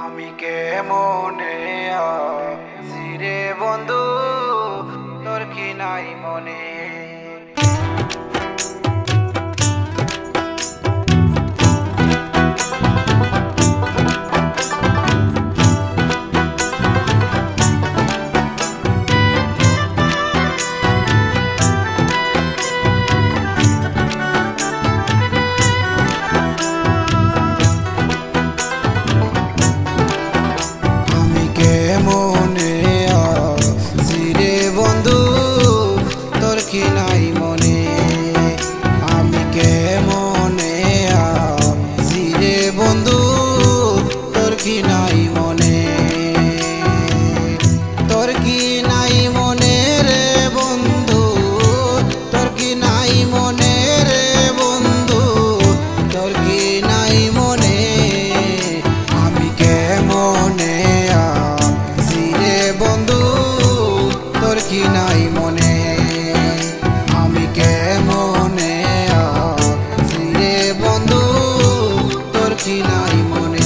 আমি কেমনে আছি রে বন্ধু, তোর কি নাই মনে? মনে আছি রে বন্ধু, তোর কি নাই মনে? আমি কেমনে আছি রে বন্ধু, তোর কি নাই মনে? তোর কি নাই মনে রে বন্ধু, তোর কি নাই মনে রে বন্ধু, তোর কি নাই মনে? আমি কেমনে বন্ধু, তোর কি নাই মনে? আমি কেমনে আছি রে বন্ধু, তোর কি নাই মনে?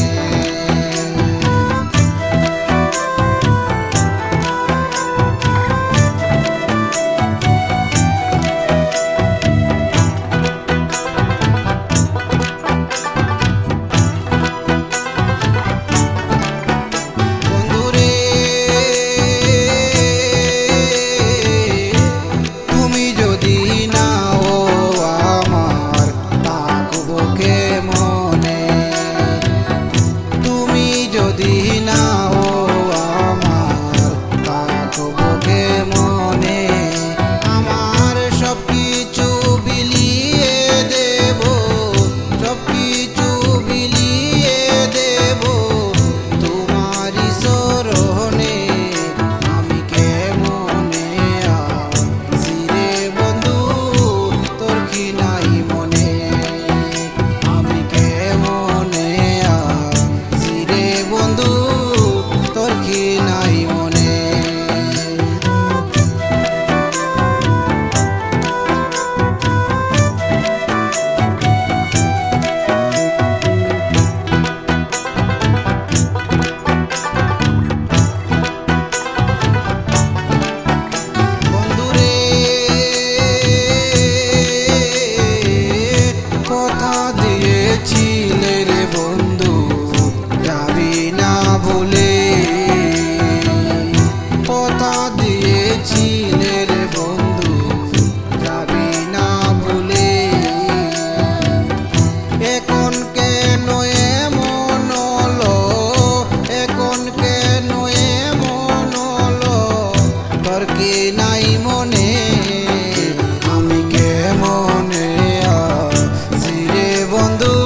নাই মনে, আমি কেমনে আছি রে বন্ধু,